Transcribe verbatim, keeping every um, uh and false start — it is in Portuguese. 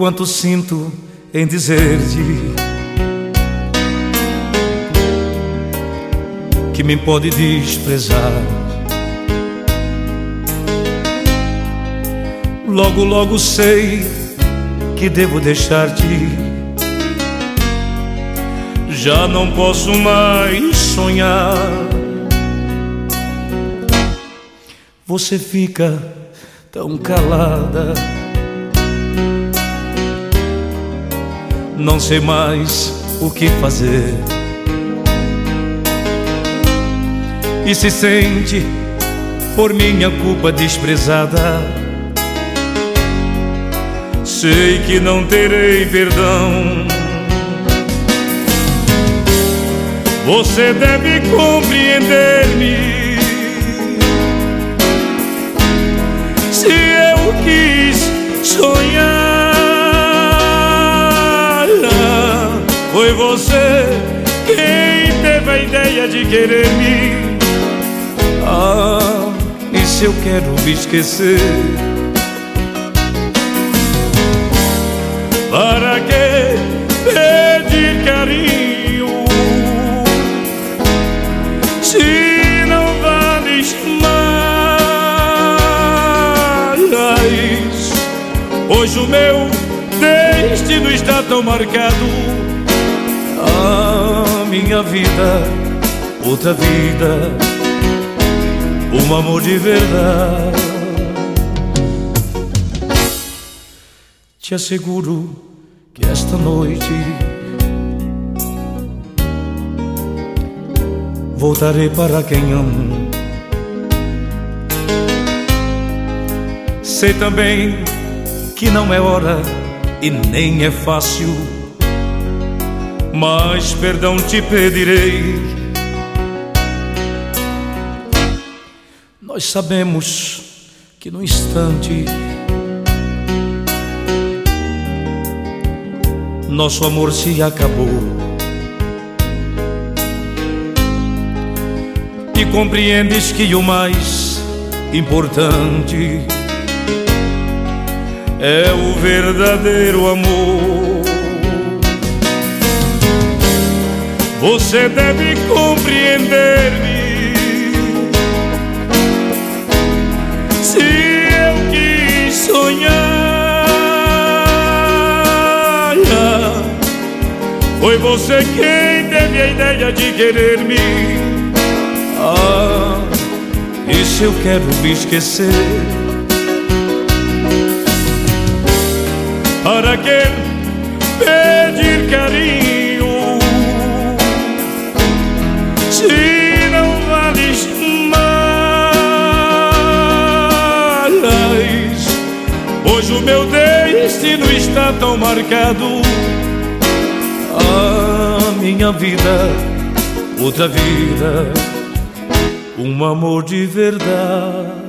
quanto sinto em dizer-te que me pode desprezar. Logo, logo sei que devo deixar-te. Já não posso mais sonhar. Você fica tão calada, não sei mais o que fazer. E se sente por minha culpa desprezada. Sei que não terei perdão. Você deve compreender-me. Se eu quis sonhar, foi você quem teve a ideia de querer-me. Ah, e se eu quero me esquecer? Para que pedir carinho se não vales mais? Hoje o meu destino está tão marcado. A minha vida, outra vida, um amor de verdade. Te asseguro que esta noite voltarei para quem amo. Sei também que não é hora e nem é fácil, mas perdão te pedirei. Nós sabemos que no instante nosso amor se acabou. E compreendes que o mais importante é o verdadeiro amor. Você deve compreender-me. Se eu quis sonhar, foi você quem teve a ideia de querer-me. Ah, e se eu quero me esquecer? Para que pedir carinho se não vales mais? Hoje o meu destino está tão marcado. A minha vida, outra vida, um amor de verdade.